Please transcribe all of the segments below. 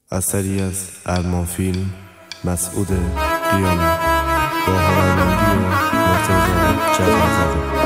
اثری از ارمان فیلم مسعود قیامی با هنرمندی مرتضی جعفرزاده.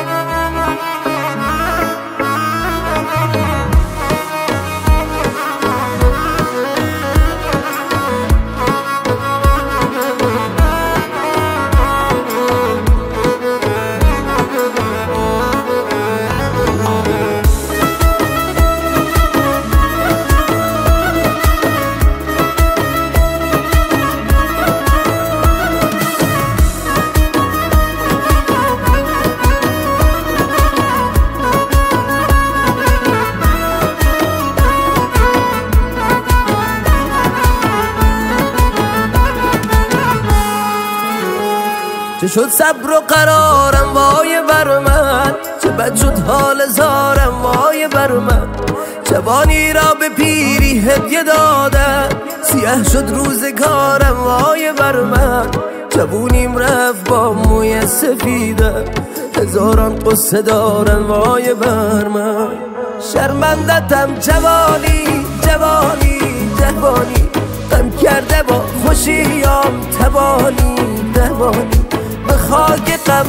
چه شد صبر و قرارم وای بر من، چه بد شد حال زارم وای بر من. جوانی را به پیری هدیه دادم، سیاه شد روزگارم وای بر من. جوونیم رفت با موی سفیدم، هزاران قصه دارم وای بر من. شرمندتم جوانی جوانی جوانی، غم کرده با خوشیام تبانی تبانی. به خاک غم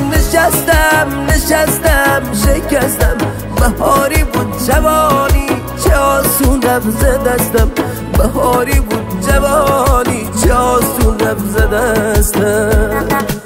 نشستم شکستم. بهاری بود جوانی چه آسون رفت ز دستم. بهاری بود جوانی چه آسون رفت ز دستم.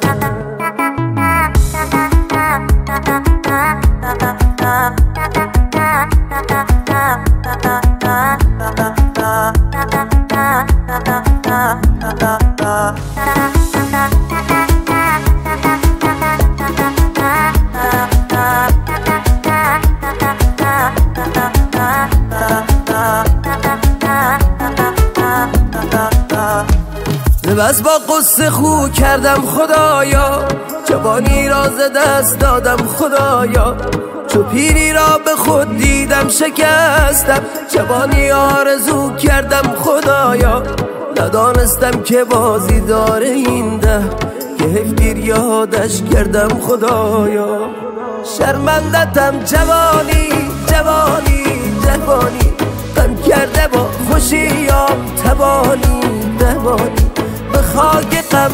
بس با قصه خو کردم خدایا، جوانی را ز دست دادم خدایا. چو پیری را به خود دیدم شکستم، جوانی آرزو کردم خدایا. ندانستم که بازی داره این ده، که حیف دیر یادش کردم خدایا. شرمندتم جوانی جوانی جوانی، غم کرده با خوشیام تبانی تبانی. به خاک غم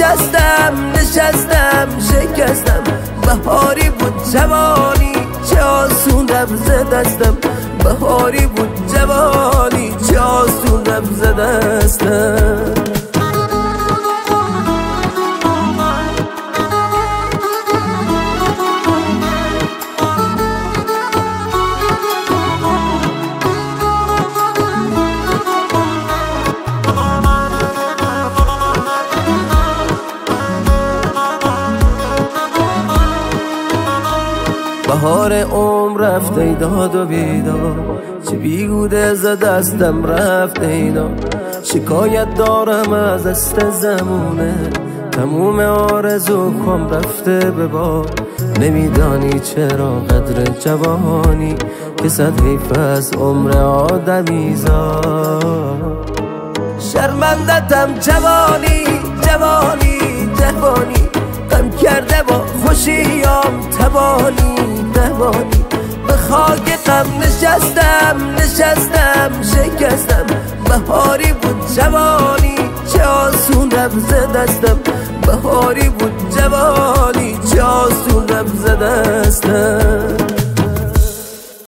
نشستم شکستم. بهاری بود جوانی چه آسون رفت ز دستم. بهاری بود جوانی چه آسون رفت ز دستم. بهار عمر رفت ای داد و بیدار، چه بیهوده ز دستم رفت اینا. شکایت دارم از است زمونه، تموم آرزوکم رفته به باد. نمیدانی چرا قدر جوانی، که صد حیف از عمر آدمیزاد. شرمندتم جوانی جوانی جوانی، غم کرده با خوشیام تبانی تبانی. به خاک غم نشستم شکستم. بهاری بود جوانی چه آسون رفت ز دستم. بهاری بود جوانی چه آسون رفت ز دستم.